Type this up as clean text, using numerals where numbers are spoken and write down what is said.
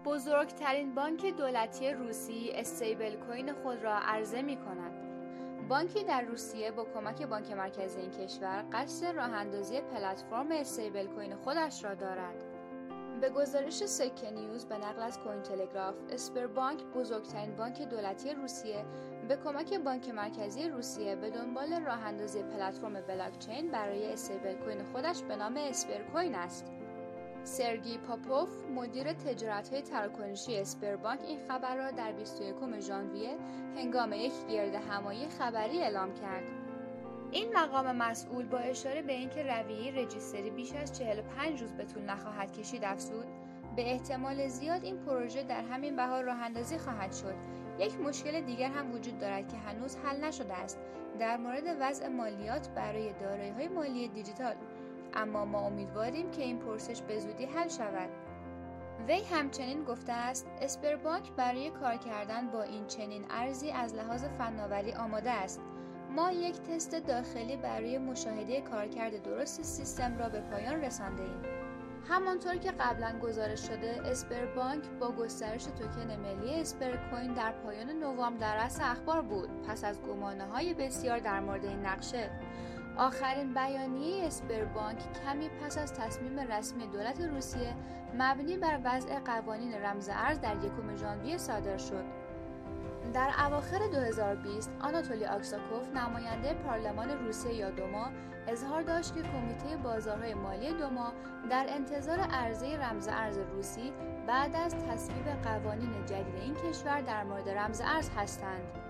بزرگترین بانک دولتی روسی استیبل کوین خود را عرضه می کند. بانکی در روسیه با کمک بانک مرکزی این کشور قصد راه‌اندازی پلتفرم استیبل کوین خودش را دارد. به گزارش سکه نیوز به نقل از کوین تلگراف، اسپربانک بزرگترین بانک دولتی روسیه به کمک بانک مرکزی روسیه به دنبال راه‌اندازی پلتفرم بلاکچین برای استیبل کوین خودش به نام اسپرکوین است. سرگی پاپوف، مدیر تجارت‌های تراکنشی اسپربانک، این خبر را در 21 ژانویه هنگام یک گردهمایی خبری اعلام کرد. این مقام مسئول با اشاره به اینکه رویه رجیستری بیش از 45 روز به طول نخواهد کشید افزود: به احتمال زیاد این پروژه در همین بهار راه‌اندازی خواهد شد. یک مشکل دیگر هم وجود دارد که هنوز حل نشده است در مورد وضع مالیات برای دارایی‌های مالی دیجیتال، اما ما امیدواریم که این پرسش به زودی حل شود. وی همچنین گفته است اسپربانک برای کار کردن با این چنین ارزی از لحاظ فناوری آماده است. ما یک تست داخلی برای مشاهده کارکرد درست سیستم را به پایان رسانده‌ایم. همانطور که قبلا گزارش شده، اسپربانک با گسترش توکن ملی اسپرکوین در پایان نوامبر در رأس اخبار بود پس از گمانه‌های بسیار در مورد این نقشه. آخرین بیانیه اسپربانک کمی پس از تصمیم رسمی دولت روسیه مبنی بر وضع قوانین رمز ارز در 1 ژانویه صادر شد. در اواخر 2020 آناتولی آکساکوف، نماینده پارلمان روسیه یا دوما، اظهار داشت که کمیته بازارهای مالی دوما در انتظار عرضه رمز ارز روسی بعد از تصویب قوانین جدید این کشور در مورد رمز ارز هستند.